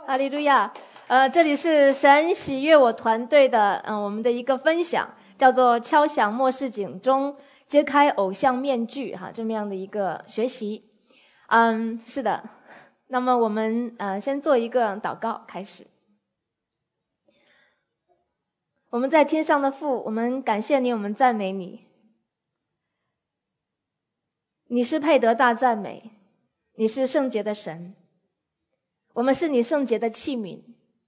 哈利路亚。这里是神喜悦我团队的我们的一个分享，叫做敲响末世警钟，揭开偶像面具这么样的一个学习。是的，那么我们先做一个祷告开始。我们在天上的父，我们感谢你，我们赞美你，你是配得大赞美，你是圣洁的神，我们是你圣洁的器皿。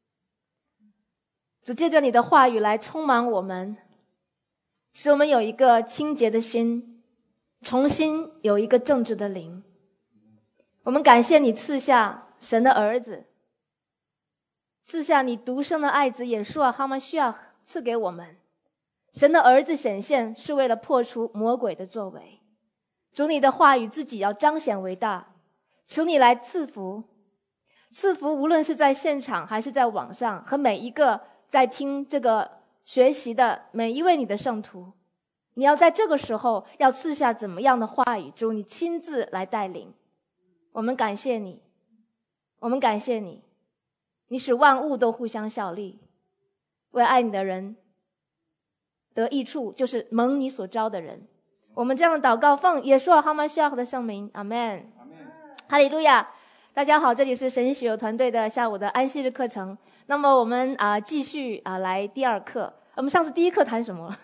主，借着你的话语来充满我们，使我们有一个清洁的心，重新有一个正直的灵。我们感谢你赐下神的儿子，赐下你独生的爱子耶稣哈马西亚赐给我们。神的儿子显现是为了破除魔鬼的作为。主，你的话语自己要彰显为大，求你来赐福，无论是在现场还是在网上，和每一个在听这个学习的每一位你的圣徒。你要在这个时候要赐下怎么样的话语，主你亲自来带领。我们感谢你，我们感谢你，你使万物都互相效力，为爱你的人得益处，就是蒙你所招的人。我们这样的祷告奉耶稣哈马西亚的圣名，阿们。哈利路亚。大家好，这里是神喜友团队的下午的安息日课程。那么我们继续来第二课。我们上次第一课谈什么？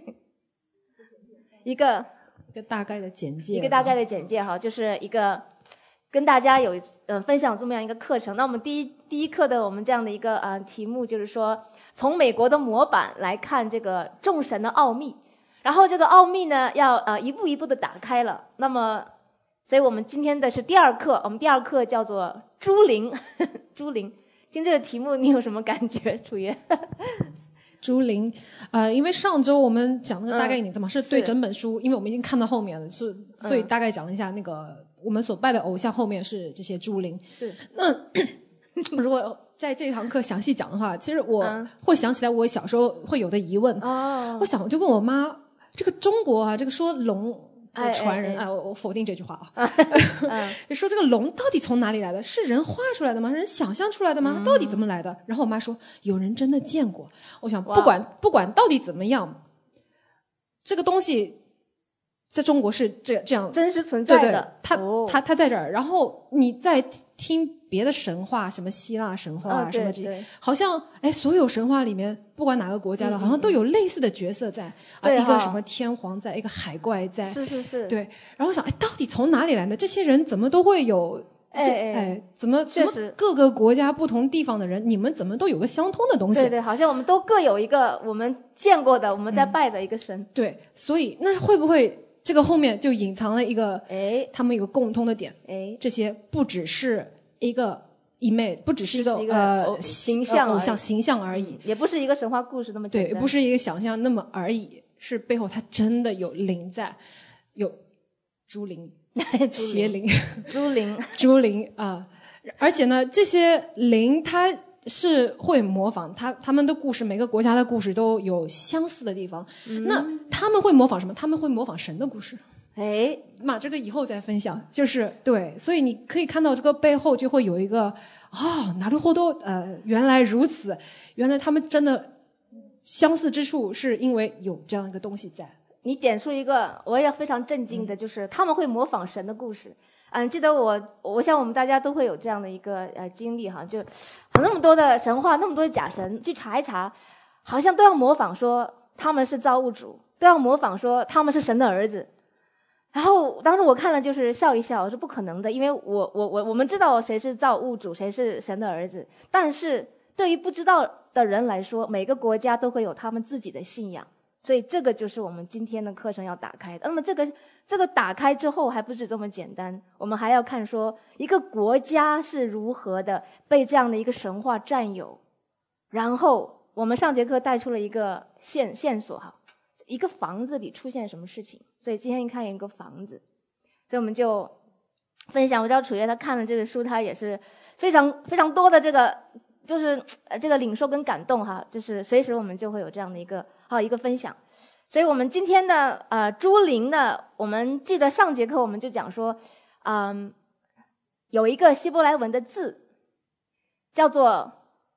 一个大概的简介。 一个大概的简介哈，就是一个跟大家有分享这么样一个课程。那我们第一课的我们这样的一个题目就是说，从美国的模板来看这个众神的奥秘，然后这个奥秘呢要一步一步的打开了。那么所以我们今天的是第二课，我们第二课叫做诸灵。诸灵，听这个题目你有什么感觉，楚爷？ 诸灵，因为上周我们讲那个大概你怎么是对整本书，因为我们已经看到后面了，所以大概讲了一下那个我们所拜的偶像后面是这些诸灵。 是。 那如果在这堂课详细讲的话，其实我会想起来我小时候会有的疑问。我就问我妈，这个中国这个说龙传人我否定这句话说这个龙到底从哪里来的？是人画出来的吗？人想象出来的吗？到底怎么来的？然后我妈说有人真的见过。我想不管到底怎么样，这个东西在中国是这样真实存在的。 对，它在这儿。然后你再听别的神话，什么希腊神话什么这些，好像所有神话里面不管哪个国家的好像都有类似的角色在一个什么天皇在，一个海怪在。 是。 对，然后我想到底从哪里来的？这些人怎么都会有怎么各个国家不同地方的人，你们怎么都有个相通的东西？ 对，好像我们都各有一个我们见过的我们在拜的一个神。 对，所以那会不会这个后面就隐藏了一个他们有个共通的点？这些不只是一个image，不只是一个形象偶像形象而已， 也不是一个神话故事那么简单， 对，不是一个想象那么而已，是背后它真的有灵在，有诸灵、邪灵、诸灵而且呢，这些灵它是会模仿他们的故事，每个国家的故事都有相似的地方。那他们会模仿什么？他们会模仿神的故事。这个以后再分享。就是对，所以你可以看到这个背后就会有一个なるほど，原来如此，原来他们真的相似之处是因为有这样一个东西在。 你点出一个我也非常震惊的，就是他们会模仿神的故事。记得我想我们大家都会有这样的一个经历就那么多的神话，那么多的假神，去查一查，好像都要模仿说他们是造物主，都要模仿说他们是神的儿子。然后当时我看了就是笑一笑，我说不可能的，因为我们知道谁是造物主，谁是神的儿子，但是对于不知道的人来说，每个国家都会有他们自己的信仰。所以这个就是我们今天的课程要打开的。那么这个打开之后还不是这么简单，我们还要看说一个国家是如何的被这样的一个神话占有。然后我们上节课带出了一个线索一个房子里出现什么事情。所以今天一看有一个房子，所以我们就分享。我知道楚爷他看了这个书，他也是非常非常多的这个就是这个领受跟感动就是随时我们就会有这样的一个分享。所以我们今天的诸灵呢，我们记得上节课我们就讲说有一个希伯来文的字叫做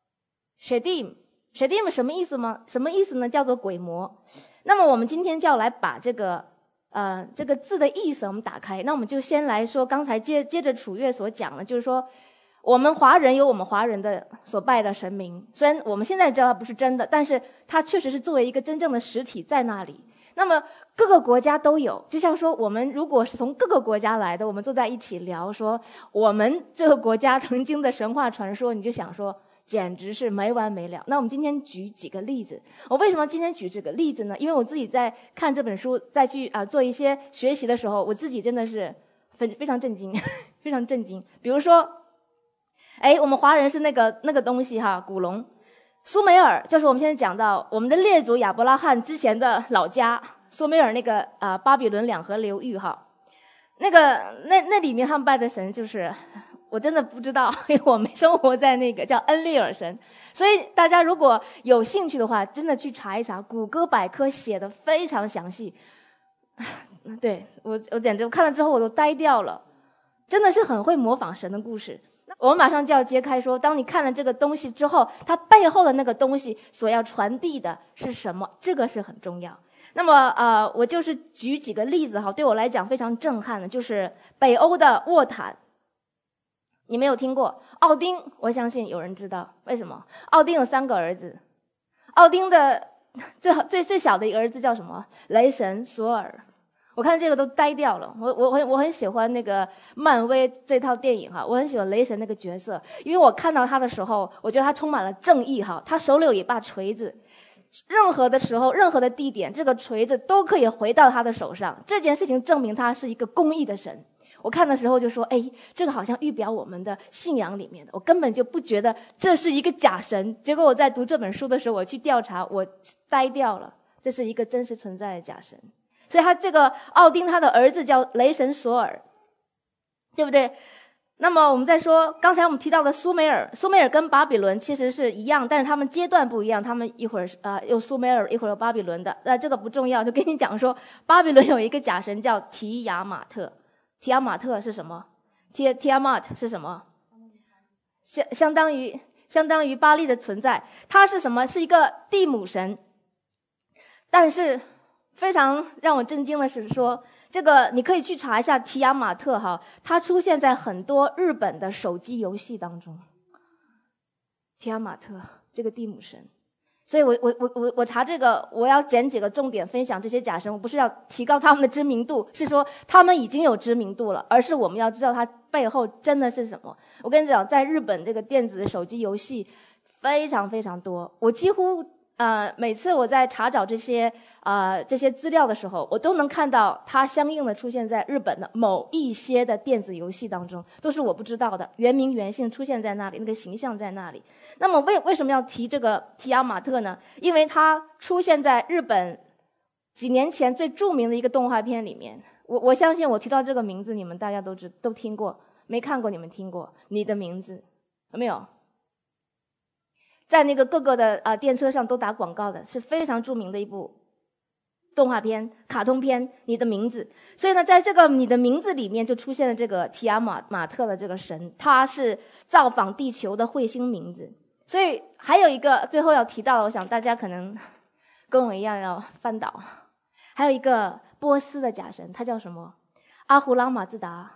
Shedim。Shedim 什么意思吗？什么意思呢？叫做鬼魔。那么我们今天就要来把这个字的意思我们打开。那我们就先来说刚才接着楚月所讲的，就是说我们华人有我们华人的所拜的神明，虽然我们现在知道它不是真的，但是它确实是作为一个真正的实体在那里。那么各个国家都有，就像说我们如果是从各个国家来的，我们坐在一起聊说我们这个国家曾经的神话传说，你就想说简直是没完没了。那我们今天举几个例子。我为什么今天举这个例子呢？因为我自己在看这本书再去做一些学习的时候，我自己真的是非常震惊非常震惊。比如说我们华人是那个东西哈，古龙。苏美尔就是我们现在讲到我们的列祖亚伯拉罕之前的老家，苏美尔那个巴比伦两河流域哈，那里面他们拜的神就是我真的不知道，因为我没生活在那个叫恩利尔神。所以大家如果有兴趣的话，真的去查一查，谷歌百科写的非常详细。对，我简直看了之后我都呆掉了，真的是很会模仿神的故事。我们马上就要揭开说，当你看了这个东西之后，它背后的那个东西所要传递的是什么，这个是很重要。那么我就是举几个例子哈，对我来讲非常震撼的，就是北欧的沃坦，你没有听过？奥丁，我相信有人知道，为什么？奥丁有3个儿子，奥丁的最小的一个儿子叫什么？雷神索尔。我看这个都呆掉了。我很喜欢那个漫威这套电影哈，我很喜欢雷神那个角色，因为我看到他的时候，我觉得他充满了正义哈。他手里有一把锤子，任何的时候、任何的地点，这个锤子都可以回到他的手上。这件事情证明他是一个公义的神。我看的时候就说，这个好像预表我们的信仰里面的，我根本就不觉得这是一个假神。结果我在读这本书的时候，我去调查，我呆掉了，这是一个真实存在的假神。所以他这个奥丁他的儿子叫雷神索尔，对不对？那么我们再说刚才我们提到的苏美尔跟巴比伦其实是一样，但是他们阶段不一样，他们一会儿有苏美尔，一会儿有巴比伦的。这个不重要，就跟你讲说巴比伦有一个假神叫提亚马特。提亚马特是什么？提亚马特是什么？相当于巴力的存在。他是什么？是一个地母神。但是非常让我震惊的是说，这个你可以去查一下提亚马特哈，它出现在很多日本的手机游戏当中。提亚马特这个地母神，所以我查这个，我要捡几个重点分享这些假神。我不是要提高他们的知名度，是说他们已经有知名度了，而是我们要知道它背后真的是什么。我跟你讲，在日本这个电子手机游戏非常非常多，我几乎每次我在查找这些资料的时候，我都能看到它相应的出现在日本的某一些的电子游戏当中，都是我不知道的，原名原姓出现在那里，那个形象在那里。那么为什么要提这个提亚马特呢？因为它出现在日本几年前最著名的一个动画片里面。我相信我提到这个名字，你们大家都听过，没看过你们听过。你的名字有没有？在那个各个的电车上都打广告的，是非常著名的一部动画片、卡通片。你的名字，所以呢，在这个你的名字里面就出现了这个提亚马特的这个神，他是造访地球的彗星名字。所以还有一个最后要提到的，我想大家可能跟我一样要翻倒，还有一个波斯的假神，他叫什么？阿胡拉马兹达，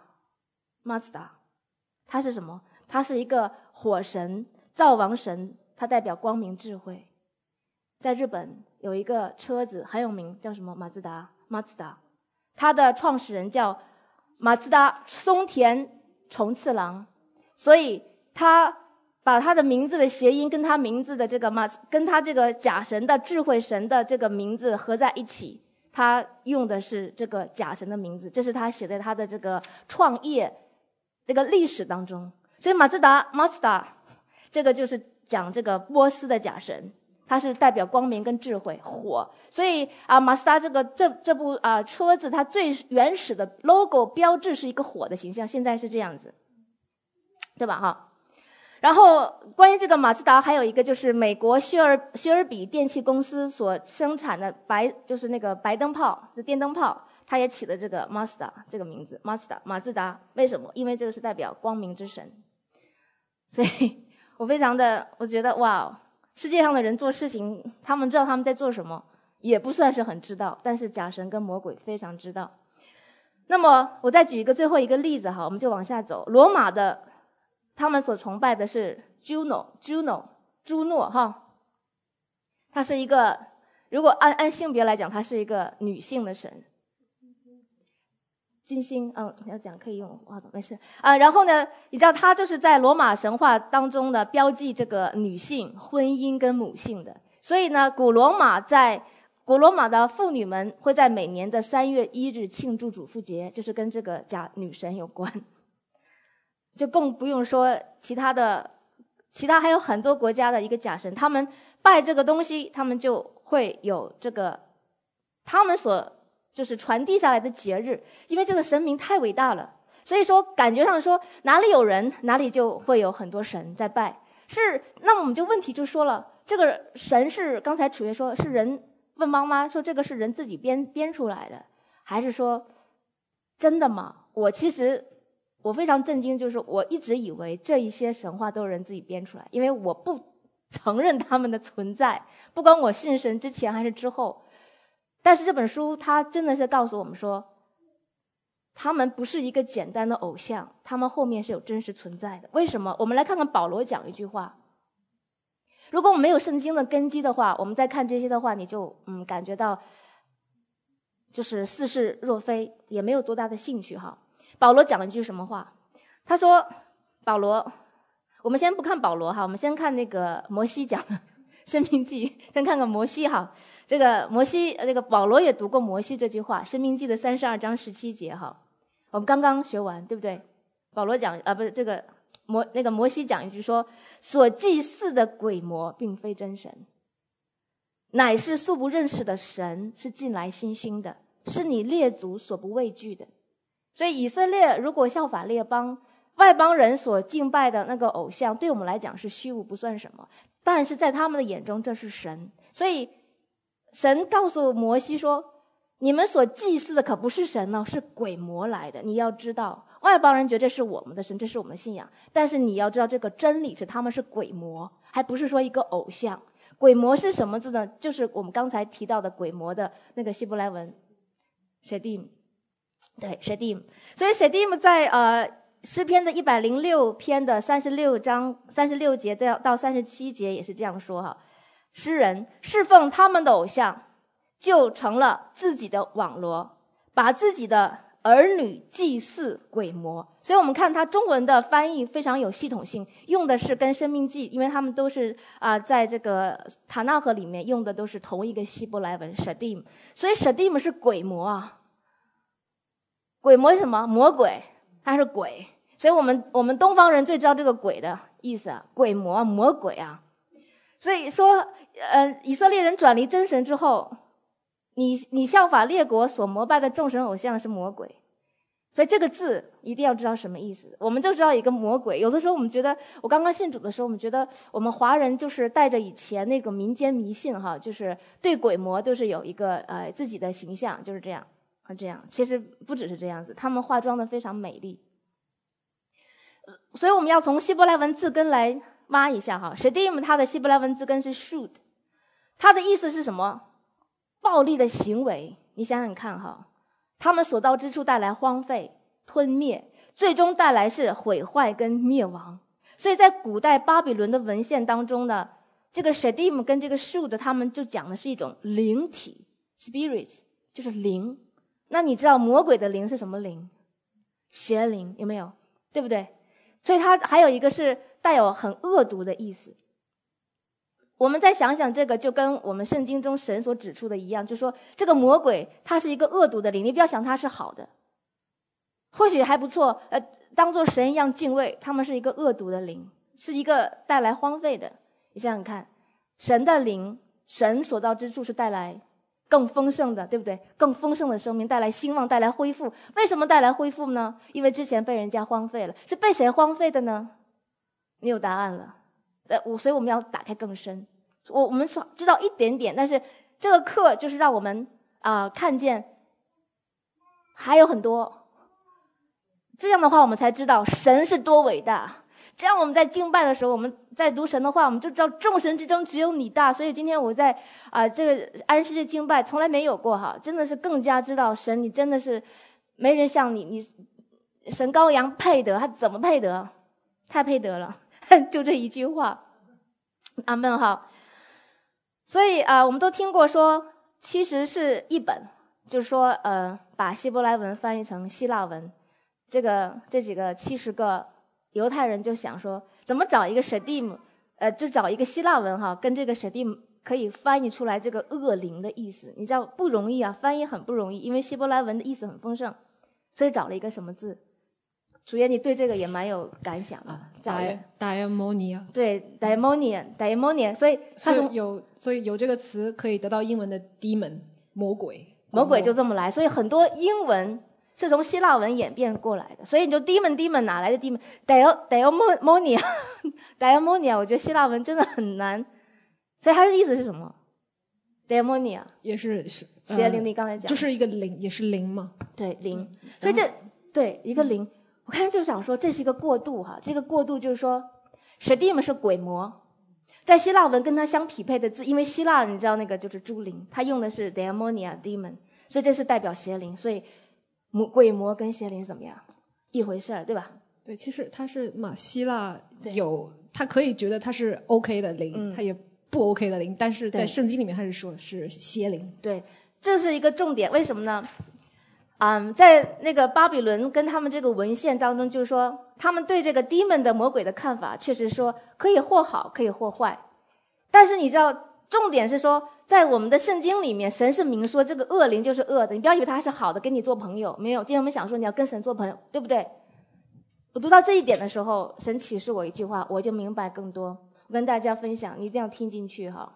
他是什么？他是一个火神、造王神。它代表光明智慧。在日本有一个车子很有名，叫什么？马自达。它的创始人叫马自达松田重次郎，所以他把他的名字的谐音跟他名字的这个跟他这个假神的智慧神的这个名字合在一起，他用的是这个假神的名字，这是他写在他的这个创业这个历史当中。所以马自达这个就是讲这个波斯的假神，它是代表光明跟智慧，火。所以马自达这部车子，它最原始的 logo 标志是一个火的形象，现在是这样子，对吧哈？然后关于这个马自达，还有一个就是美国薛尔比电器公司所生产的就是那个白灯泡，这电灯泡，它也起了这个 Mazda 这个名字，马自达。为什么？因为这个是代表光明之神。所以我觉得哇，世界上的人做事情，他们知道他们在做什么，也不算是很知道，但是假神跟魔鬼非常知道。那么我再举一个最后一个例子哈，我们就往下走。罗马的他们所崇拜的是 Juno 朱诺哈，她是一个，如果按性别来讲，她是一个女性的神。金星，要讲可以用，没事啊。然后呢，你知道她就是在罗马神话当中呢，标记这个女性婚姻跟母性的。所以呢，古罗马的妇女们会在每年的3月1日庆祝主妇节，就是跟这个假女神有关。就更不用说其他还有很多国家的一个假神，他们拜这个东西，他们就会有这个他们所就是传递下来的节日，因为这个神明太伟大了，所以说感觉上说哪里有人，哪里就会有很多神在拜。那么我们就问题就说了，这个神是刚才楚月说是人问妈妈说这个是人自己编出来的，还是说真的吗？我非常震惊，就是我一直以为这一些神话都是人自己编出来，因为我不承认他们的存在，不管我信神之前还是之后。但是这本书它真的是告诉我们说，他们不是一个简单的偶像，他们后面是有真实存在的。为什么？我们来看看保罗讲一句话。如果我们没有圣经的根基的话，我们再看这些的话，你就感觉到就是似是若非，也没有多大的兴趣哈。保罗讲了一句什么话？他说我们先不看保罗哈，我们先看那个摩西讲的申命记，先看看摩西哈。这个保罗也读过摩西这句话，申命记的32章17节哈，我们刚刚学完，对不对？保罗讲不是这个摩西讲一句说，所祭祀的鬼魔并非真神，乃是素不认识的神，是近来新兴的，是你列祖所不畏惧的。所以以色列如果效法列邦，外邦人所敬拜的那个偶像，对我们来讲是虚无不算什么，但是在他们的眼中这是神。所以神告诉摩西说，你们所祭祀的可不是神呢，是鬼魔来的。你要知道，外邦人觉得这是我们的神，这是我们的信仰，但是你要知道这个真理是他们是鬼魔，还不是说一个偶像。鬼魔是什么字呢？就是我们刚才提到的鬼魔的那个希伯来文 Shedim， 对 Shedim。 所以 Shedim 在诗篇的106篇的36章36节到37节也是这样说哈。诗人侍奉他们的偶像，就成了自己的网罗，把自己的儿女祭祀鬼魔。所以我们看他中文的翻译非常有系统性，用的是跟申命记，因为他们都是在这个塔纳河里面用的都是同一个希伯来文 Shedim， 所以 Shedim 是鬼魔啊。鬼魔是什么？魔鬼，它是鬼。所以我们东方人最知道这个鬼的意思啊，鬼魔魔鬼啊。所以说以色列人转离真神之后，你效法列国所膜拜的众神偶像是魔鬼。所以这个字一定要知道什么意思。我们就知道一个魔鬼。有的时候我们觉得，我刚刚信主的时候，我们觉得我们华人就是带着以前那种民间迷信哈，就是对鬼魔都是有一个自己的形象，就是这样这样。其实不只是这样子，他们化妆的非常美丽。所以我们要从希伯来文字根来挖一下哈。Shedim 它的希伯来文字根是 shud， 它的意思是什么？暴力的行为。你想想看哈，他们所到之处带来荒废、吞灭，最终带来是毁坏跟灭亡。所以在古代巴比伦的文献当中呢，这个 Shedim 跟这个 shud 他们就讲的是一种灵体 spirits， 就是灵。那你知道魔鬼的灵是什么灵？邪灵，有没有？对不对？所以它还有一个是带有很恶毒的意思。我们再想想这个，就跟我们圣经中神所指出的一样，就是说这个魔鬼它是一个恶毒的灵，你不要想它是好的，或许还不错，当作神一样敬畏，他们是一个恶毒的灵，是一个带来荒废的。你想想看，神的灵，神所到之处是带来更丰盛的，对不对？更丰盛的生命，带来兴旺，带来恢复。为什么带来恢复呢？因为之前被人家荒废了。是被谁荒废的呢？你有答案了。所以我们要打开更深。我们知道一点点，但是这个课就是让我们看见还有很多。这样的话我们才知道神是多伟大， 这样我们在敬拜的时候，我们在读神的话，我们就知道众神之中只有你大。所以今天我在这个安息日敬拜从来没有过哈，真的是更加知道神，你真的是没人像你，你神羔羊配得，他怎么配得？太配得了，就这一句话。阿们哈。所以我们都听过说，其实是译本，就是说把希伯来文翻译成希腊文。这几个70个犹太人就想说，怎么找一个Shedim，就找一个希腊文哈，跟这个Shedim可以翻译出来这个恶灵的意思。你知道不容易啊，翻译很不容易，因为希伯来文的意思很丰盛，所以找了一个什么字？主耶，你对这个也蛮有感想啊。 Daimonia。 对 ，Daimonia，所以他所以有这个词可以得到英文的 demon， 魔鬼就这么来。所以很多英文是从希腊文演变过来的。所以你就 demon 哪来的 demon？Daimonia， 我觉得希腊文真的很难。所以它的意思是什么 ？Daimonia 也是邪灵，你刚才讲就是一个灵，也是灵嘛。 对，灵。所以对一个灵。我看就想说，这是一个过渡哈。这个过渡就是说 ，Shedim 是鬼魔，在希腊文跟它相匹配的字，因为希腊你知道那个就是诸灵，它用的是 Daimonia demon， 所以这是代表邪灵。所以鬼魔跟邪灵怎么样一回事儿，对吧？ 对，其实它是嘛，希腊他可以觉得它是 OK 的灵，它也不 OK 的灵，但是在圣经里面它是说是邪灵。 对，这是一个重点。为什么呢？在那个巴比伦跟他们这个文献当中，就是说他们对这个 demon 的魔鬼的看法，确实说可以或好，可以或坏。但是你知道，重点是说，在我们的圣经里面，神是明说这个恶灵就是恶的，你不要以为他是好的，跟你做朋友。没有，今天我们想说你要跟神做朋友，对不对？我读到这一点的时候，神启示我一句话，我就明白更多。我跟大家分享，你一定要听进去哈。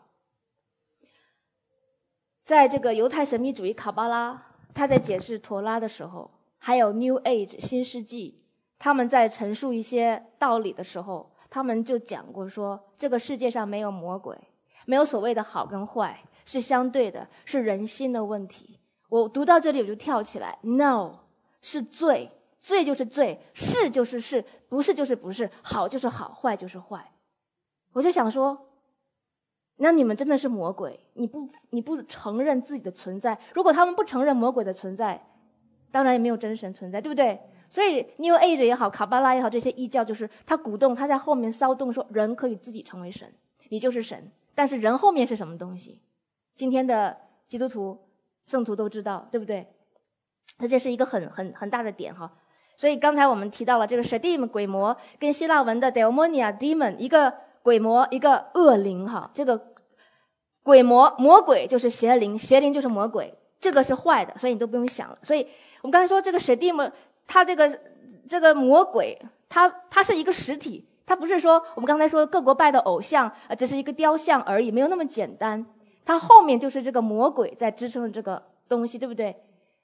在这个犹太神秘主义卡巴拉，他在解释陀拉的时候，还有 New Age 新世纪，他们在陈述一些道理的时候，他们就讲过说，这个世界上没有魔鬼，没有所谓的好跟坏，是相对的，是人心的问题。我读到这里我就跳起来 ，No， 是罪，罪就是罪，是就是是，不是就是不是，好就是好，坏就是坏。我就想说，那你们真的是魔鬼，你不承认自己的存在。如果他们不承认魔鬼的存在，当然也没有真神存在，对不对？所以 New Age 也好，卡巴拉也好，这些异教就是他鼓动，他在后面骚动说人可以自己成为神，你就是神。但是人后面是什么东西？今天的基督徒圣徒都知道，对不对？那这是一个很大的点哈。所以刚才我们提到了这个 Shedim 鬼魔跟希腊文的 Daimonia demon， 一个鬼魔，一个恶灵哈。这个鬼魔鬼就是邪灵，邪灵就是魔鬼，这个是坏的，所以你都不用想了。所以我们刚才说这个Shedim，它这个魔鬼，它是一个实体，它不是说我们刚才说各国拜的偶像只是一个雕像而已，没有那么简单。它后面就是这个魔鬼在支撑着这个东西，对不对？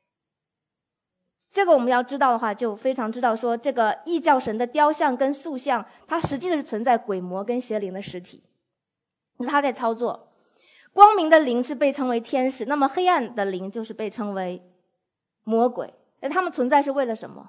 这个我们要知道的话，就非常知道说这个异教神的雕像跟塑像，它实际是存在鬼魔跟邪灵的实体，它在操作。光明的灵是被称为天使，那么黑暗的灵就是被称为魔鬼。那他们存在是为了什么？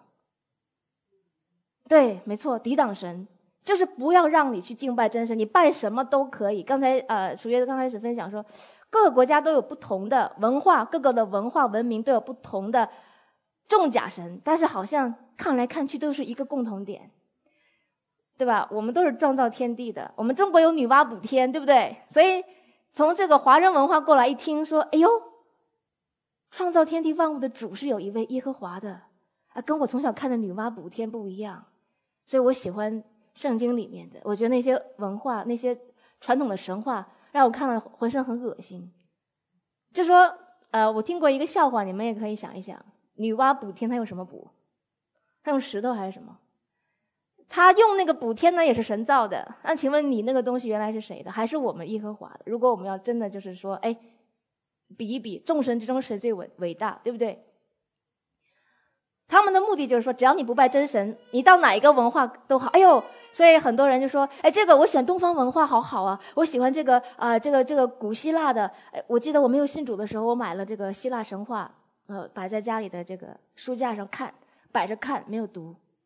对，没错，抵挡神，就是不要让你去敬拜真神，你拜什么都可以。刚才楚月刚开始分享说，各个国家都有不同的文化，各个的文化文明都有不同的众假神，但是好像看来看去都是一个共同点，对吧？我们都是创造天地的，我们中国有女娲补天，对不对？所以从这个华人文化过来一听说，哎呦，创造天地万物的主是有一位耶和华的跟我从小看的女娲补天不一样。所以我喜欢圣经里面的，我觉得那些文化那些传统的神话让我看了浑身很恶心。就说我听过一个笑话，你们也可以想一想，女娲补天她用什么补？她用石头还是什么？她用那个补天呢也是神造的，那请问你那个东西原来是谁的？还是我们耶和华的？如果我们要真的就是说比一比众神之中谁最伟大，对不对？他们的目的就是说，只要你不拜真神，你到哪一个文化都好。哎呦，所以很多人就说，这个我喜欢东方文化，好好啊，我喜欢这个这个古希腊的。我记得我没有信主的时候，我买了这个希腊神话，摆在家里的这个书架上看，摆着看，没有读。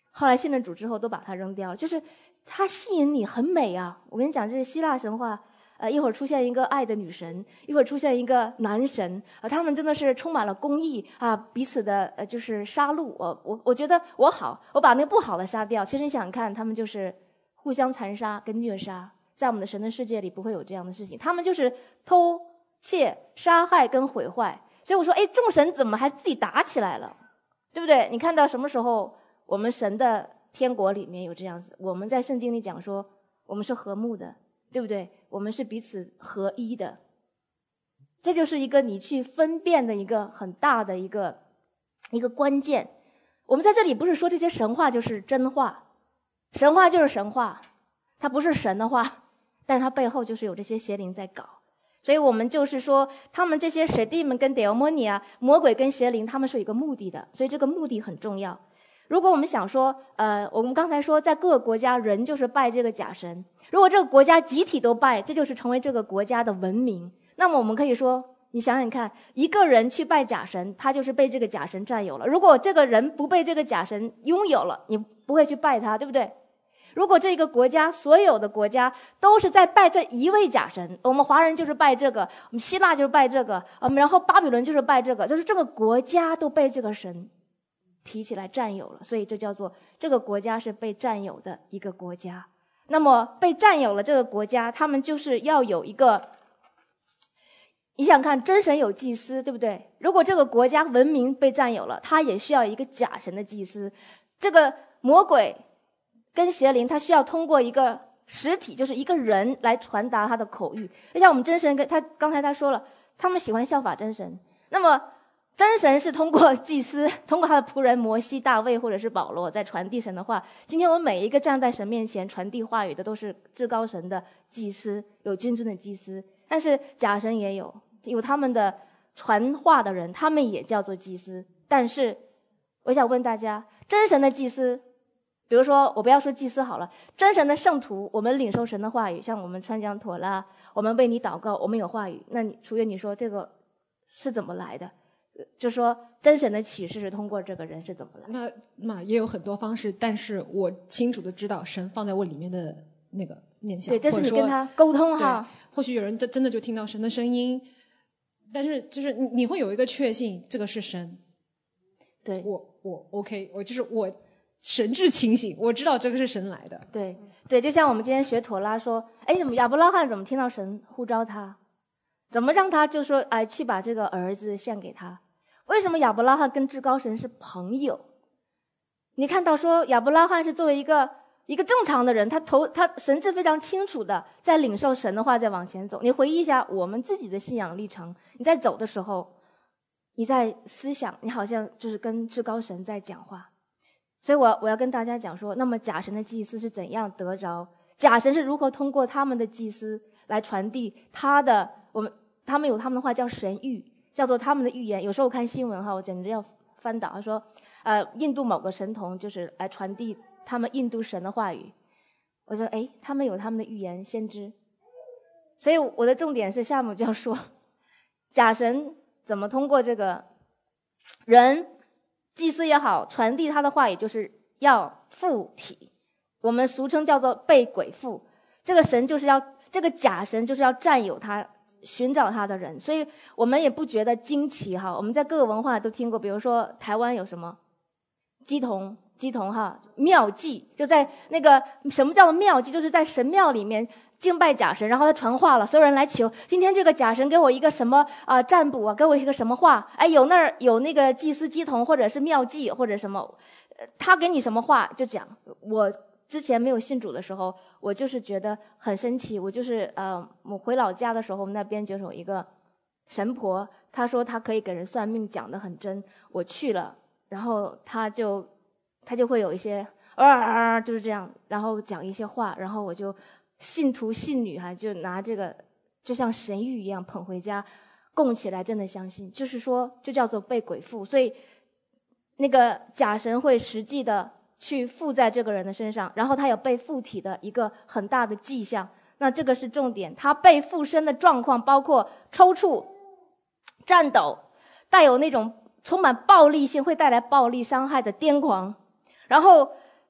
后来信了主之后都把它扔掉了。就是它吸引你很美啊！我跟你讲，这是希腊神话，一会儿出现一个爱的女神，一会儿出现一个男神，他们真的是充满了公义啊，彼此的就是杀戮。我觉得我好，我把那个不好的杀掉。其实你想想看，他们就是互相残杀跟虐杀，在我们的神的世界里不会有这样的事情，他们就是偷窃、杀害跟毁坏。所以我说，哎，众神怎么还自己打起来了，对不对？你看到什么时候我们神的天国里面有这样子？我们在圣经里讲说，我们是和睦的，对不对？我们是彼此合一的。这就是一个你去分辨的一个很大的一个关键。我们在这里不是说这些神话就是真话，神话就是神话，它不是神的话，但是它背后就是有这些邪灵在搞。所以我们就是说，他们这些神帝们跟 Demonia 魔鬼跟邪灵，他们是有一个目的的，所以这个目的很重要。如果我们想说，我们刚才说在各个国家人就是拜这个假神，如果这个国家集体都拜，这就是成为这个国家的文明。那么我们可以说，你想想看，一个人去拜假神，他就是被这个假神占有了。如果这个人不被这个假神拥有了，你不会去拜他，对不对？如果这个国家所有的国家都是在拜这一位假神，我们华人就是拜这个，我们希腊就是拜这个，然后巴比伦就是拜这个，就是这个国家都被这个神提起来占有了，所以这叫做这个国家是被占有的一个国家。那么被占有了这个国家，他们就是要有一个，你想看真神有祭司，对不对？如果这个国家文明被占有了，他也需要一个假神的祭司。这个魔鬼跟邪灵，他需要通过一个实体，就是一个人来传达他的口谕。就像我们真神跟他刚才他说了，他们喜欢效法真神，那么真神是通过祭司，通过他的仆人摩西、大卫或者是保罗在传递神的话。今天我们每一个站在神面前传递话语的都是至高神的祭司，有君尊的祭司。但是假神也有他们的传话的人，他们也叫做祭司。但是我想问大家，真神的祭司，比如说我不要说祭司好了，真神的圣徒，我们领受神的话语，像我们传讲妥拉，我们为你祷告，我们有话语。那楚月你说这个是怎么来的？就说真神的启示是通过这个人是怎么来的？ 那也有很多方式，但是我清楚的知道神放在我里面的那个念想。 对，这是你跟他沟通哈。 或许有人真的就听到神的声音，但是就是你会有一个确信，这个是神。 对， 我 OK， 我神志清醒，我知道这个是神来的。 对对，就像我们今天学妥拉说，哎，怎么亚伯拉罕怎么听到神呼召他，怎么让他就说哎去把这个儿子献给他？为什么亚伯拉罕跟至高神是朋友？你看到说亚伯拉罕是作为一个正常的人，他神志非常清楚的在领受神的话，在往前走。你回忆一下我们自己的信仰历程，你在走的时候，你在思想，你好像就是跟至高神在讲话。所以我要跟大家讲说，那么假神的祭司是怎样得着？假神是如何通过他们的祭司来传递他们有他们的话叫神谕，叫做他们的预言。有时候我看新闻哈，我简直要翻倒。他说，印度某个神童就是来传递他们印度神的话语。我说，哎，他们有他们的预言先知。所以我的重点是下面就要说，假神怎么通过这个人祭司也好传递他的话语，就是要附体，我们俗称叫做被鬼附。这个神就是要这个假神就是要占有他，寻找他的人。所以我们也不觉得惊奇哈。我们在各个文化都听过，比如说台湾有什么鸡童哈，庙祭，就在那个什么叫做庙祭，就是在神庙里面敬拜假神，然后他传话了，所有人来求，今天这个假神给我一个什么占卜啊，给我一个什么话，哎，有那个祭司鸡童或者是庙祭或者什么，他给你什么话就讲。我之前没有信主的时候，我就是觉得很神奇。我就是我回老家的时候，我们那边就有一个神婆，她说她可以给人算命，讲得很真。我去了，然后她就会有一些就是这样，然后讲一些话，然后我就信徒信女就拿这个就像神谕一样捧回家供起来，真的相信，就是说就叫做被鬼附。所以那个假神会实际的去附在这个人的身上，然后他有被附体的一个很大的迹象。那这个是重点，他被附身的状况包括抽搐、颤抖，带有那种充满暴力性，会带来暴力伤害的癫狂，然后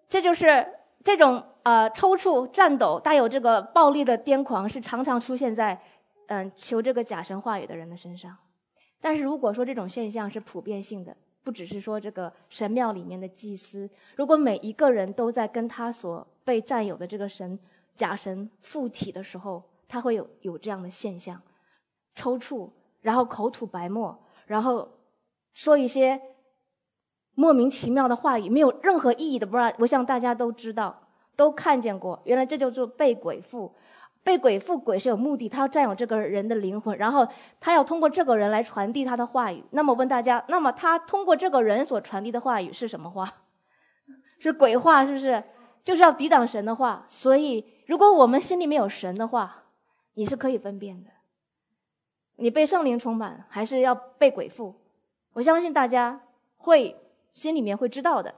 这就是这种抽搐、颤抖、带有这个暴力的癫狂，是常常出现在求这个假神话语的人的身上。但是如果说这种现象是普遍性的，不只是说这个神庙里面的祭司，如果每一个人都在跟他所被占有的这个假神附体的时候，他会有这样的现象，抽搐，然后口吐白沫，然后说一些莫名其妙的话语，没有任何意义的，不然我想大家都知道，都看见过。原来这就是被鬼附。被鬼附，鬼是有目的，他要占有这个人的灵魂，然后他要通过这个人来传递他的话语。那么问大家，那么他通过这个人所传递的话语是什么话？是鬼话，是不是？就是要抵挡神的话。所以如果我们心里面有神的话，你是可以分辨的，你被圣灵充满还是要被鬼附，我相信大家心里面会知道的。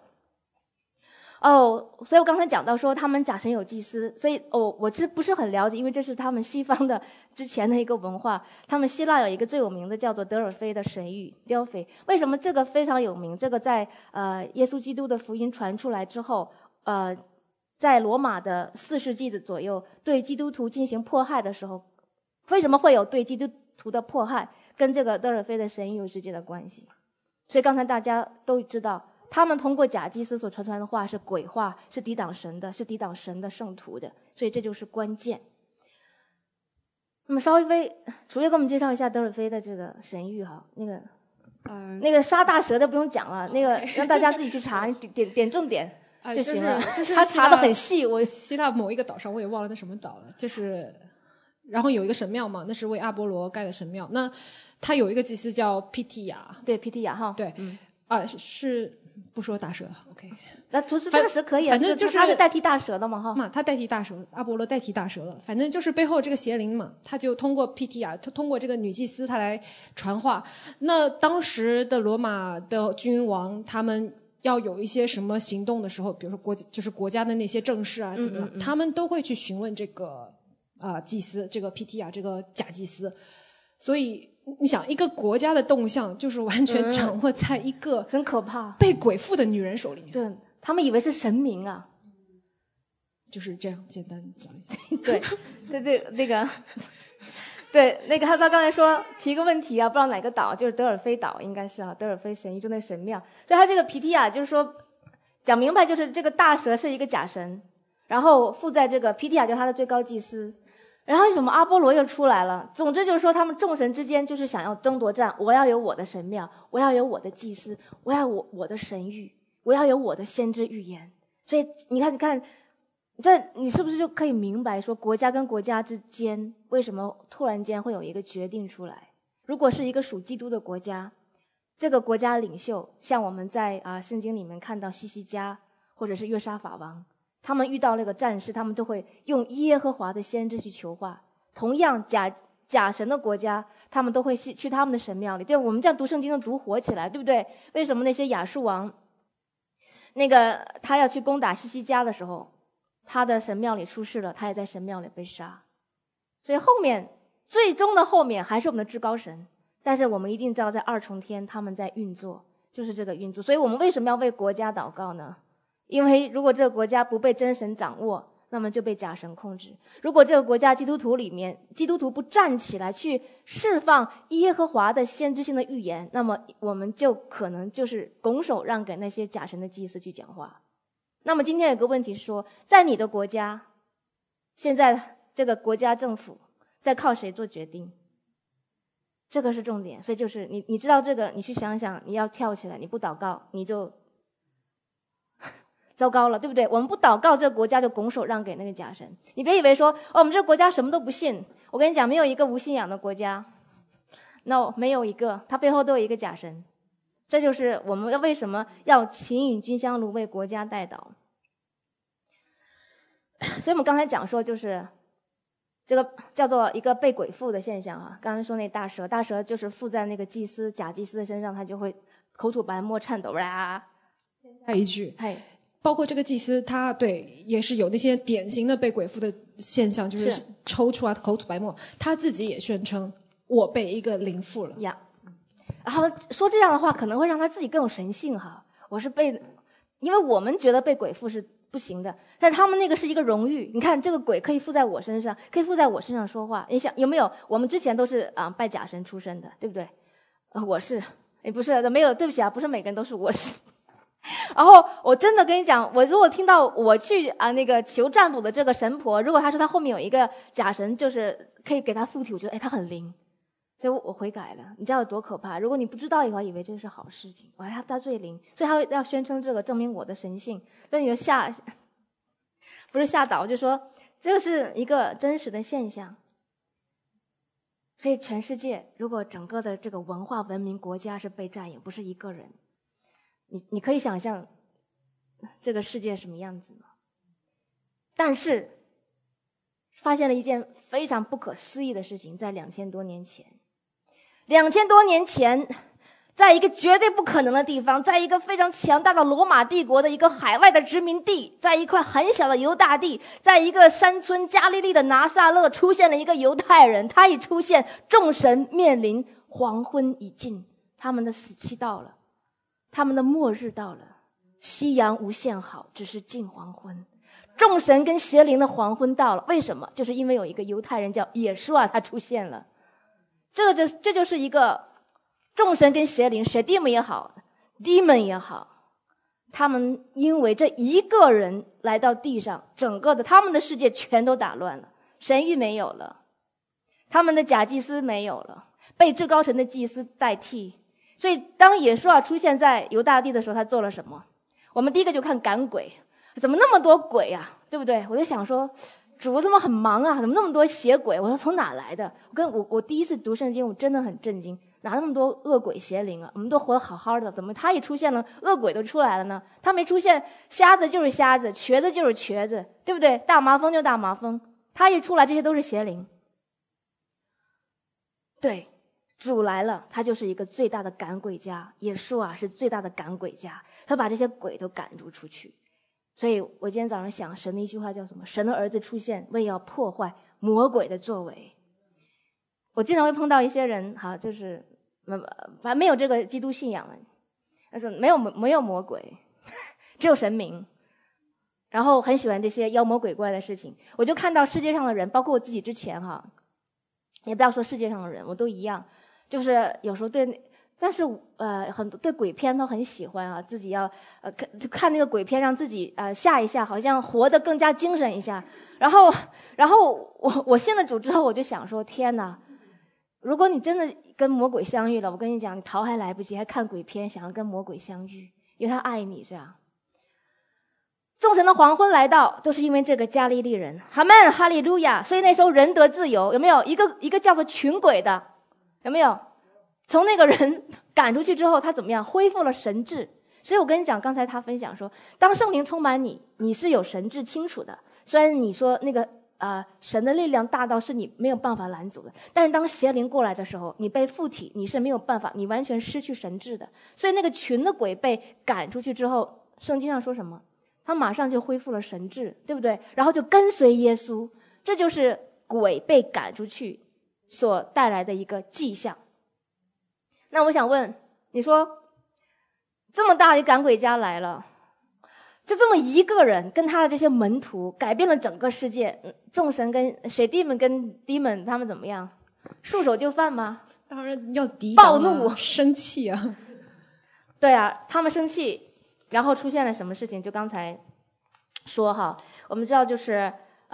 所以我刚才讲到说他们假神有祭司，所以我不是很了解，因为这是他们西方的之前的一个文化。他们希腊有一个最有名的叫做德尔菲的神谕 Delphi。 为什么这个非常有名？这个在耶稣基督的福音传出来之后，在罗马的4世纪的左右对基督徒进行迫害的时候，为什么会有对基督徒的迫害？跟这个德尔菲的神谕有直接的关系。所以刚才大家都知道，他们通过假祭司所传出来的话是鬼话，是抵挡神的，是抵挡神的圣徒的，所以这就是关键。那么楚月给我们介绍一下德尔菲的这个神谕哈，那个杀大蛇的不用讲了，那个让大家自己去查，点重点就行了。 就是他查得很细。 希腊某一个岛上，我也忘了那什么岛了，就是然后有一个神庙嘛，那是为阿波罗盖的神庙。那他有一个祭司叫皮提亚， 对，皮提亚哈， 对，是不说大蛇 ，OK。 那除此大蛇可以啊， 反正就是他是代替大蛇的嘛哈。 他代替大蛇，阿波罗代替大蛇了。反正就是背后这个邪灵嘛，他就通过皮提亚，通过这个女祭司，他来传话。那当时的罗马的君王，他们要有一些什么行动的时候，比如说国家的那些政事啊，怎么样，他们都会去询问这个祭司，这个皮提亚，这个假祭司。所以你想，一个国家的动向就是完全掌握在一个很可怕被鬼附的女人手里面。 对，他们以为是神明啊， 就是这样简单讲一下。 对，那个他刚才说提个问题啊，不知道哪个岛，就是德尔菲岛，应该是德尔菲神谕就那神庙。所以他这个皮提亚就是说讲明白，就是这个大蛇是一个假神，然后附在这个皮提亚就是他的最高祭司。然后什么阿波罗又出来了，总之就是说他们众神之间就是想要争夺战，我要有我的神庙，我要有我的祭司，我要有我的神谕，我要有我的先知预言。所以你看这你是不是就可以明白说国家跟国家之间为什么突然间会有一个决定出来？如果是一个属基督的国家，这个国家领袖像我们在圣经里面看到西西家或者是约沙法王，他们遇到那个战事，他们都会用耶和华的先知去求话。同样假神的国家，他们都会去他们的神庙里。就我们这样读圣经就读火起来，对不对？为什么那些亚述王他要去攻打西西家的时候，他的神庙里出事了，他也在神庙里被杀。所以最终的后面还是我们的至高神，但是我们一定知道在二重天他们在运作，就是这个运作。所以我们为什么要为国家祷告呢？因为如果这个国家不被真神掌握，那么就被假神控制。如果这个国家基督徒不站起来去释放耶和华的先知性的预言，那么我们就可能就是拱手让给那些假神的祭司去讲话。那么今天有个问题是说，在你的国家，现在这个国家政府在靠谁做决定？这个是重点。所以就是你知道这个，你去想想，你要跳起来，你不祷告你就糟糕了，对不对？我们不祷告，这个国家就拱手让给那个假神。你别以为说我们这个国家什么都不信，我跟你讲，没有一个无信仰的国家， no， 没有一个，它背后都有一个假神。这就是我们为什么要勤引金香炉为国家代祷。所以我们刚才讲说，就是这个叫做一个被鬼附的现象刚才说那大蛇就是附在那个假祭司的身上，他就会口吐白沫、颤抖啦。 下一句，包括这个祭司，他也是有那些典型的被鬼附的现象，就是抽搐口吐白沫。他自己也宣称我被一个灵附了呀。然后说这样的话，可能会让他自己更有神性我是因为我们觉得被鬼附是不行的。但他们那个是一个荣誉，你看这个鬼可以附在我身上，可以附在我身上说话。你想有没有？我们之前都是拜假神出身的，对不对？我是，不是没有，对不起啊，不是每个人都是我是。然后我真的跟你讲，我如果听到我去那个求占卜的这个神婆，如果他说他后面有一个假神，就是可以给他附体，我觉得他很灵，所以我悔改了。你知道有多可怕？如果你不知道以后，以为这是好事情，他最灵，所以他要宣称这个，证明我的神性，所以你就不是吓倒，就说这是一个真实的现象。所以全世界如果整个的这个文化文明国家是被占有，不是一个人，你可以想象这个世界什么样子吗？但是发现了一件非常不可思议的事情，在2000多年前，2000多年前，在一个绝对不可能的地方，在一个非常强大的罗马帝国的一个海外的殖民地，在一块很小的犹大地，在一个山村加利利的拿撒勒，出现了一个犹太人。他一出现，众神面临黄昏已尽，他们的死期到了，他们的末日到了，夕阳无限好，只是近黄昏。众神跟邪灵的黄昏到了，为什么？就是因为有一个犹太人叫耶稣他出现了。这就是一个众神跟邪灵，邪 demon 也好 demon 也好，他们因为这一个人来到地上，整个的他们的世界全都打乱了，神谕没有了，他们的假祭司没有了，被至高神的祭司代替。所以当耶稣出现在犹大地的时候，他做了什么？我们第一个就看赶鬼，怎么那么多鬼啊，对不对？我就想说主怎么很忙啊，怎么那么多邪鬼？我说从哪来的？我第一次读圣经，我真的很震惊，哪那么多恶鬼邪灵啊？我们都活得好好的，怎么他一出现了，恶鬼都出来了呢？他没出现，瞎子就是瞎子，瘸子就是瘸子，对不对？大麻风就大麻风，他一出来，这些都是邪灵。对，主来了，他就是一个最大的赶鬼家，耶稣是最大的赶鬼家，他把这些鬼都赶逐出去。所以我今天早上想神的一句话叫什么？神的儿子出现，为要破坏魔鬼的作为。我经常会碰到一些人就是反正没有这个基督信仰的，他说没有魔鬼，只有神明，然后很喜欢这些妖魔鬼怪的事情。我就看到世界上的人，包括我自己之前也不要说世界上的人，我都一样，就是有时候但是很多对鬼片都很喜欢自己要看那个鬼片，让自己吓一下，好像活得更加精神一下。然后我信了主之后，我就想说，天哪！如果你真的跟魔鬼相遇了，我跟你讲，你逃还来不及，还看鬼片，想要跟魔鬼相遇，因为他爱你这样。众神的黄昏来到，都是因为这个加利利人。阿们，哈利路亚！所以那时候人得自由，有没有一个叫做群鬼的？有没有？从那个人赶出去之后，他怎么样？恢复了神智。所以我跟你讲，刚才他分享说，当圣灵充满你，你是有神智清楚的。虽然你说那个神的力量大到是你没有办法拦阻的，但是当邪灵过来的时候，你被附体，你是没有办法，你完全失去神智的。所以那个群的鬼被赶出去之后，圣经上说什么？他马上就恢复了神智，对不对？然后就跟随耶稣。这就是鬼被赶出去所带来的一个迹象。那我想问你说，这么大一赶鬼家来了，就这么一个人跟他的这些门徒改变了整个世界，众神跟水弟们跟弟们他们怎么样？束手就犯吗？ 当然要抵挡，暴怒生气啊。 对啊，他们生气，然后出现了什么事情？就刚才说我们知道就是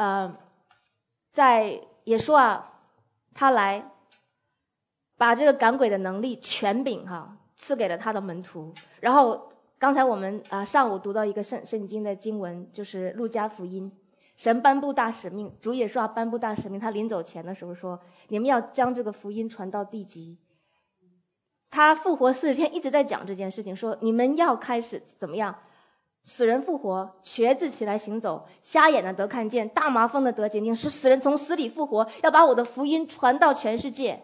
在耶稣他来把这个赶鬼的能力权柄赐给了他的门徒。然后刚才我们上午读到一个圣经的经文，就是路加福音，神颁布大使命，主耶稣颁布大使命，他临走前的时候说，你们要将这个福音传到地极。他复活40天一直在讲这件事情，说你们要开始怎么样？死人复活，瘸子起来行走，瞎眼的得看见，大麻风的得洁净，使死人从死里复活，要把我的福音传到全世界。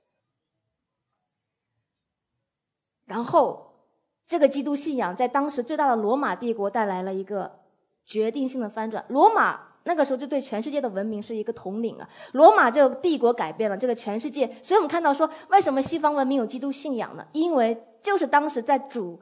然后这个基督信仰在当时最大的罗马帝国带来了一个决定性的翻转。罗马那个时候就对全世界的文明是一个统领罗马这个帝国改变了这个全世界。所以我们看到说，为什么西方文明有基督信仰呢？因为就是当时在主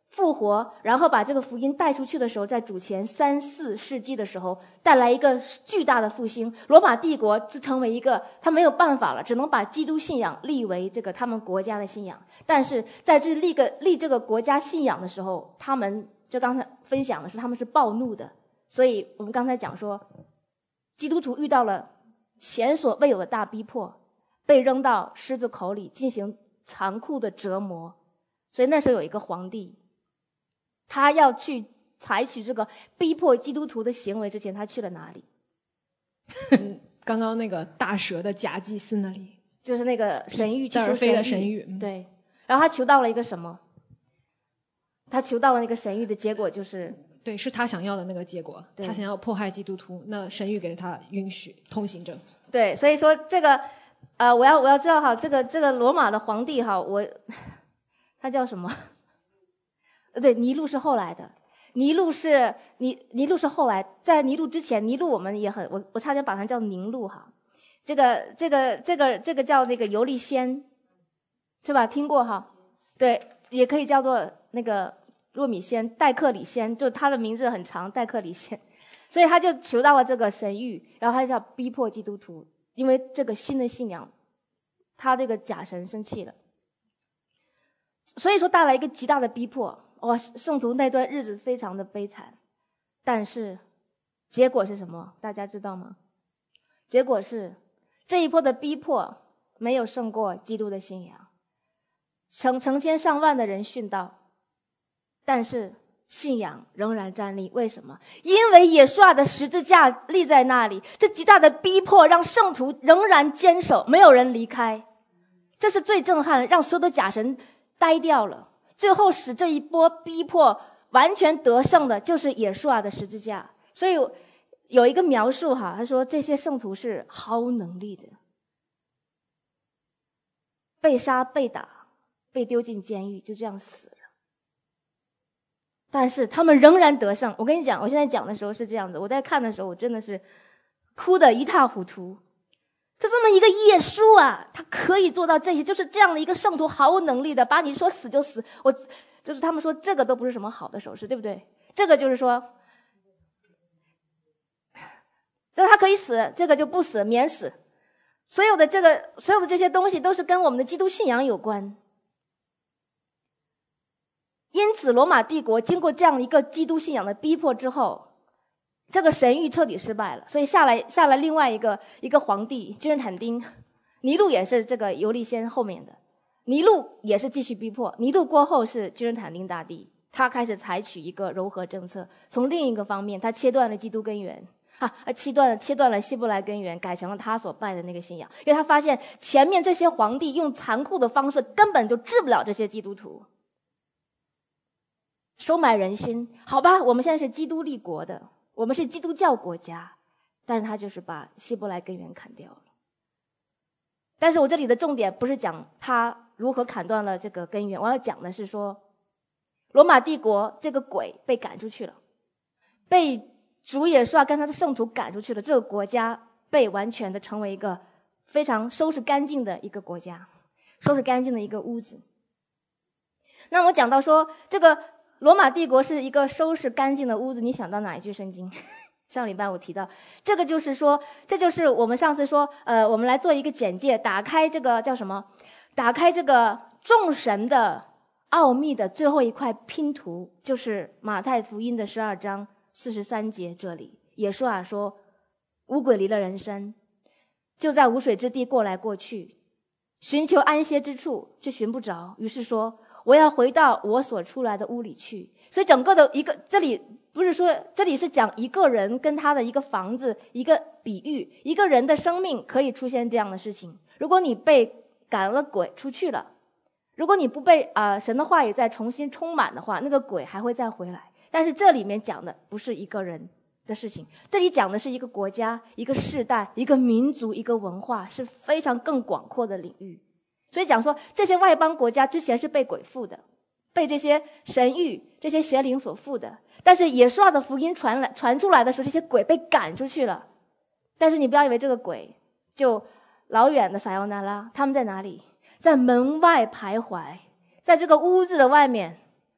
复活，然后把这个福音带出去的时候，在主前3、4世纪的时候，带来一个巨大的复兴。罗马帝国就成为一个，他没有办法了，只能把基督信仰立为这个他们国家的信仰。但是在这立这个国家信仰的时候，他们就刚才分享的是他们是暴怒的。所以我们刚才讲说，基督徒遇到了前所未有的大逼迫，被扔到狮子口里进行残酷的折磨。所以那时候有一个皇帝，他要去采取这个逼迫基督徒的行为之前，他去了哪里？ 刚刚那个大蛇的假祭司那里， 就是那个神谕， 德尔菲的神谕。 对，然后他求到了一个什么？他求到了那个神谕的结果就是， 对，是他想要的那个结果。他想要迫害基督徒，那神谕给他允许通行证。 对，所以说这个，我要知道哈，这个罗马的皇帝哈，他叫什么？对，尼禄是后来的。尼禄是后来，在尼禄之前，尼禄我们也很，我差点把他叫宁禄哈。这个叫那个尤利仙，是吧？听过哈？对，也可以叫做那个若米仙、戴克里仙，就他的名字很长，戴克里仙。所以他就求到了这个神谕，然后他就要逼迫基督徒，因为这个新的信仰，他这个假神生气了，所以说带来一个极大的逼迫。哇，圣徒那段日子非常的悲惨，但是结果是什么？大家知道吗？结果是这一波的逼迫没有胜过基督的信仰，成千上万的人殉道，但是信仰仍然站立。为什么？因为耶稣的十字架立在那里，这极大的逼迫让圣徒仍然坚守，没有人离开。这是最震撼的，让所有的假神呆掉了。最后使这一波逼迫完全得胜的就是耶稣的十字架。所以有一个描述哈，他说这些圣徒是毫无能力的，被杀、被打、被丢进监狱，就这样死了。但是他们仍然得胜。我跟你讲，我现在讲的时候是这样子，我在看的时候我真的是哭得一塌糊涂。就这么一个耶稣啊，他可以做到这些，就是这样的一个圣徒毫无能力的，把你说死就死。就是他们说这个都不是什么好的手势，对不对？这个就是说，这他可以死，这个就不死，免死。所有的这些东西都是跟我们的基督信仰有关。因此罗马帝国经过这样一个基督信仰的逼迫之后，这个神谕彻底失败了，所以下来另外一个皇帝君士坦丁。尼禄也是这个尤利仙后面的，尼禄也是继续逼迫。尼禄过后是君士坦丁大帝，他开始采取一个柔和政策，从另一个方面他切断了基督根源切断了希伯来根源，改成了他所拜的那个信仰。因为他发现前面这些皇帝用残酷的方式根本就治不了这些基督徒，收买人心。好吧，我们现在是基督立国的，我们是基督教国家，但是他就是把希伯来根源砍掉了。但是我这里的重点不是讲他如何砍断了这个根源，我要讲的是说，罗马帝国这个鬼被赶出去了，被主耶稣跟他的圣徒赶出去了，这个国家被完全的成为一个非常收拾干净的一个国家，收拾干净的一个屋子。那我讲到说这个罗马帝国是一个收拾干净的屋子，你想到哪一句圣经？上礼拜我提到，这个就是说，这就是我们上次说，我们来做一个简介，打开这个叫什么？打开这个众神的奥秘的最后一块拼图，就是马太福音的12章43节这里，耶稣说，污鬼离了人身，就在无水之地过来过去，寻求安歇之处，却寻不着，于是说，我要回到我所出来的屋里去。所以整个的一个，这里不是说，这里是讲一个人跟他的一个房子，一个比喻，一个人的生命可以出现这样的事情。如果你被赶了鬼出去了，如果你不被神的话语再重新充满的话，那个鬼还会再回来。但是这里面讲的不是一个人的事情，这里讲的是一个国家、一个世代、一个民族、一个文化，是非常更广阔的领域。所以讲说这些外邦国家之前是被鬼附的，被这些神谕、这些邪灵所附的，但是耶稣的福音传出来的时候，这些鬼被赶出去了。但是你不要以为这个鬼就老远的撒尤那拉，他们在哪里？在门外徘徊，在这个屋子的外面，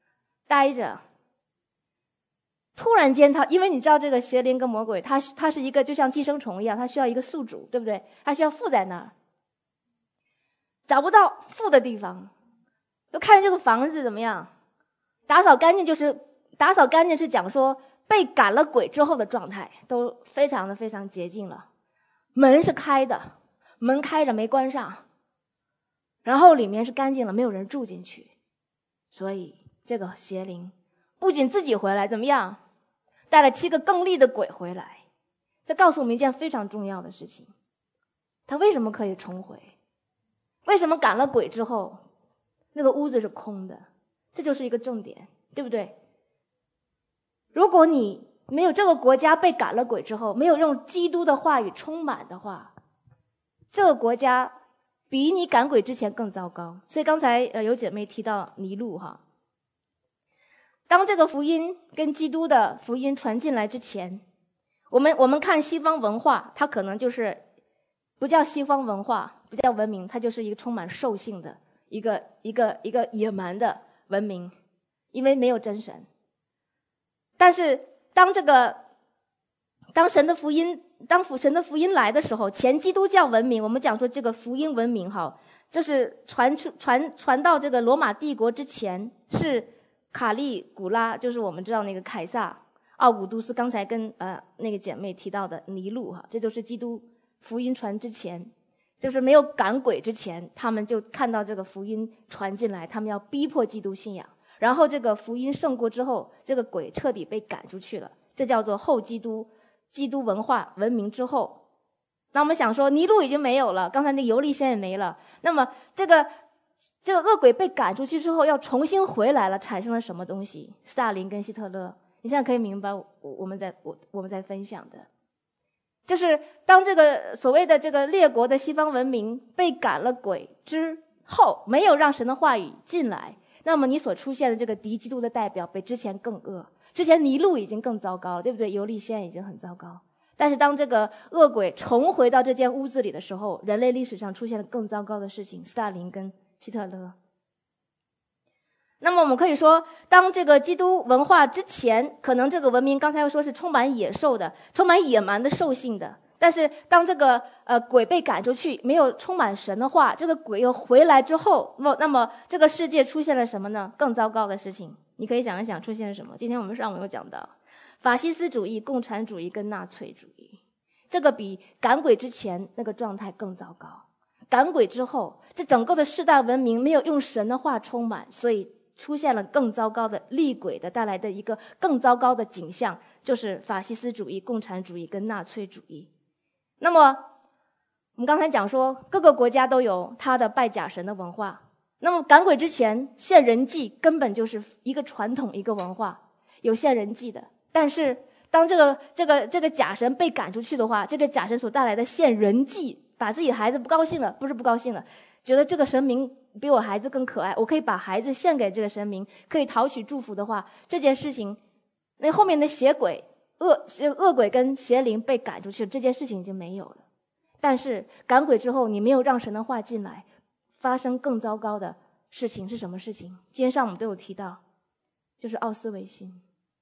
待着。突然间因为你知道这个邪灵跟魔鬼，它是一个就像寄生虫一样，它需要一个宿主，对不对？它需要附在那儿，找不到附的地方，就看这个房子怎么样，打扫干净是讲说被赶了鬼之后的状态，都非常洁净了。门是开的，门开着没关上，然后里面是干净了，没有人住进去。所以这个邪灵不仅自己回来，怎么样？带了7个更厉的鬼回来。这告诉我们一件非常重要的事情，他为什么可以重回？为什么赶了鬼之后那个屋子是空的？这就是一个重点，对不对？如果你没有这个国家被赶了鬼之后，没有用基督的话语充满的话，这个国家比你赶鬼之前更糟糕。所以刚才有姐妹提到尼禄哈，当这个福音跟基督的福音传进来之前，我们看西方文化，它可能就是不叫西方文化，不叫文明，它就是一个充满兽性的一个野蛮的文明，因为没有真神。但是当神的福音来的时候，前基督教文明，我们讲说这个福音文明哈，就是传到这个罗马帝国之前，是卡利古拉，就是我们知道那个凯撒、奥古都斯，刚才跟那个姐妹提到的尼禄哈，这就是基督福音传之前，就是没有赶鬼之前，他们就看到这个福音传进来，他们要逼迫基督信仰。然后这个福音胜过之后，这个鬼彻底被赶出去了，这叫做后基督文化文明之后。那我们想说尼禄已经没有了，刚才那个尤利仙也没了，那么这个恶鬼被赶出去之后要重新回来了，产生了什么东西？斯大林跟希特勒，你现在可以明白我们在分享的，就是当这个所谓的这个列国的西方文明被赶了鬼之后，没有让神的话语进来，那么你所出现的这个敌基督的代表比之前更恶。之前尼禄已经更糟糕了，对不对？尤利仙已经很糟糕，但是当这个恶鬼重回到这间屋子里的时候，人类历史上出现了更糟糕的事情，斯大林跟希特勒。那么我们可以说，当这个基督文化之前，可能这个文明刚才又说是充满野兽的，充满野蛮的兽性的，但是当这个鬼被赶出去，没有充满神的话，这个鬼又回来之后，那么这个世界出现了什么呢？更糟糕的事情，你可以想一想出现了什么。今天我们上午有讲到法西斯主义、共产主义跟纳粹主义，这个比赶鬼之前那个状态更糟糕。赶鬼之后，这整个的世代文明没有用神的话充满，所以出现了更糟糕的厉鬼的带来的一个更糟糕的景象，就是法西斯主义、共产主义跟纳粹主义。那么我们刚才讲说各个国家都有它的拜假神的文化，那么赶鬼之前献人祭根本就是一个传统一个文化，有献人祭的。但是当这个假神被赶出去的话，这个假神所带来的献人祭，把自己的孩子不是不高兴了，觉得这个神明比我孩子更可爱，我可以把孩子献给这个神明，可以讨取祝福的话，这件事情，那后面的恶鬼跟邪灵被赶出去，这件事情已经没有了。但是赶鬼之后，你没有让神的话进来，发生更糟糕的事情是什么事情？今天上午都有提到，就是奥斯维辛。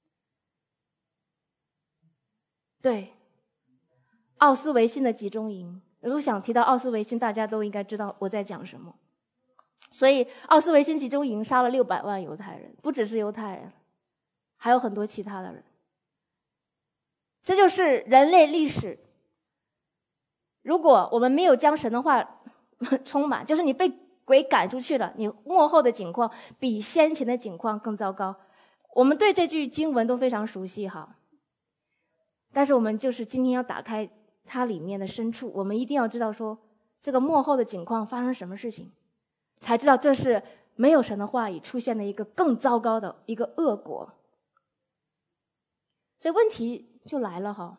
对，奥斯维辛的集中营。如果想提到奥斯维辛，大家都应该知道我在讲什么。所以奥斯维辛集中营杀了600万犹太人，不只是犹太人，还有很多其他的人。这就是人类历史。如果我们没有将神的话充满，就是你被鬼赶出去了，你末后的境况比先前的境况更糟糕。我们对这句经文都非常熟悉哈，但是我们就是今天要打开它里面的深处，我们一定要知道说这个末后的境况发生什么事情，才知道这是没有神的话语出现的一个更糟糕的一个恶果。所以问题就来了哈，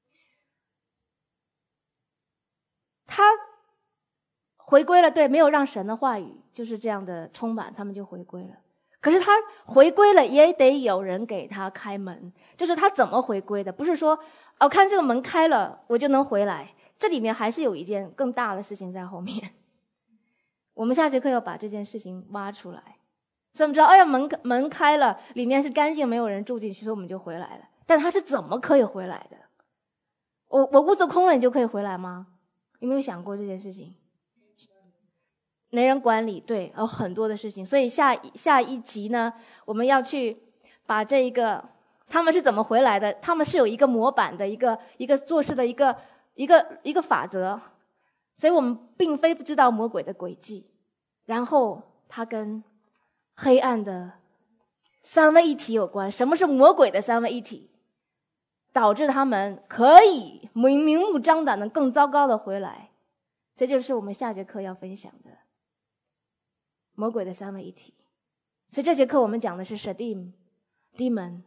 他回归了，对，没有让神的话语就是这样的充满，他们就回归了。可是他回归了，也得有人给他开门。就是他怎么回归的？不是说看这个门开了我就能回来，这里面还是有一件更大的事情在后面。我们下节课要把这件事情挖出来。 所以我们知道，哎呀，门开了，里面是干净，没有人住进去，所以我们就回来了。但他是怎么可以回来的？我屋子空了，你就可以回来吗？有没有想过这件事情？没人管理，对，有很多的事情。所以下一集呢，我们要去把这一个他们是怎么回来的，他们是有一个模板的一个做事的一个法则。所以我们并非不知道魔鬼的诡计，然后它跟黑暗的三位一体有关。什么是魔鬼的三位一体？导致他们可以明目张胆的更糟糕的回来。这就是我们下节课要分享的魔鬼的三位一体。所以这节课我们讲的是 Shadim Demon，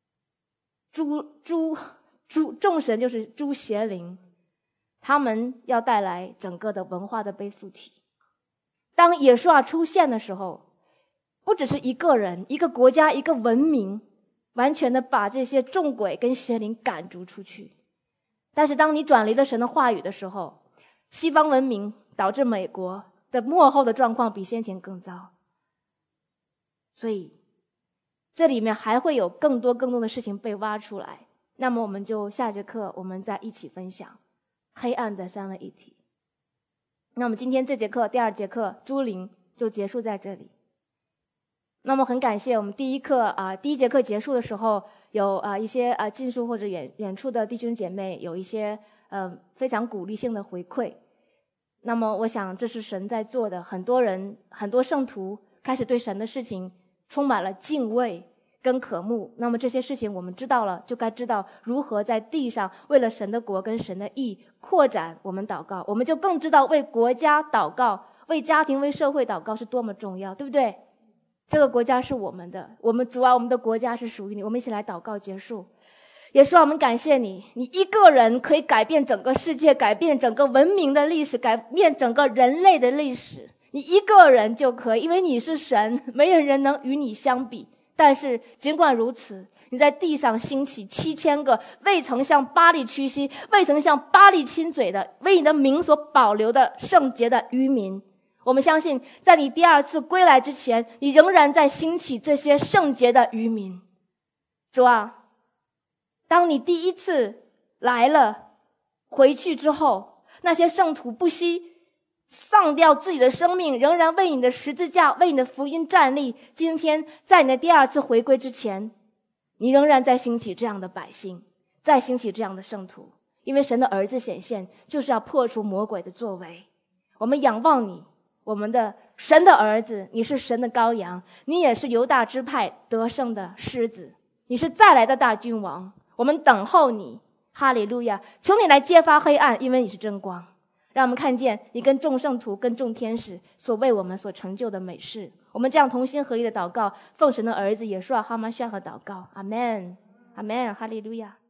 众神就是诸邪灵，他们要带来整个的文化的背负体。当耶稣啊出现的时候，不只是一个人、一个国家、一个文明完全的把这些众鬼跟邪灵赶逐出去。但是当你转离了神的话语的时候，西方文明导致美国的末后的状况比先前更糟。所以这里面还会有更多的事情被挖出来。那么我们就下节课我们再一起分享黑暗的三位一体。那么今天这节课第二节课诸灵就结束在这里。那么很感谢我们第一节课结束的时候，有一些近处或者远处的弟兄姐妹有一些非常鼓励性的回馈。那么我想这是神在做的，很多圣徒开始对神的事情充满了敬畏跟渴慕。那么这些事情我们知道了，就该知道如何在地上为了神的国跟神的义扩展我们祷告。我们就更知道为国家祷告、为家庭、为社会祷告是多么重要，对不对？这个国家是我们的，主啊，我们的国家是属于你。我们一起来祷告结束。耶稣啊，我们感谢你，你一个人可以改变整个世界，改变整个文明的历史，改变整个人类的历史。你一个人就可以，因为你是神，没有人能与你相比。但是尽管如此，你在地上兴起7000个未曾向巴力屈膝、未曾向巴力亲嘴的，为你的名所保留的圣洁的渔民。我们相信在你第二次归来之前，你仍然在兴起这些圣洁的渔民。主啊，当你第一次来了回去之后，那些圣徒不惜丧掉自己的生命，仍然为你的十字架、为你的福音站立。今天在你的第二次回归之前，你仍然在兴起这样的百姓，在兴起这样的圣徒。因为神的儿子显现就是要破除魔鬼的作为。我们仰望你，我们的神的儿子，你是神的羔羊，你也是犹大支派得胜的狮子，你是再来的大君王。我们等候你，哈利路亚！求你来揭发黑暗，因为你是真光，让我们看见你跟众圣徒跟众天使所为我们所成就的美事。我们这样同心合一的祷告，奉神的儿子耶稣哈玛夏和祷告，阿们，阿们，哈利路亚。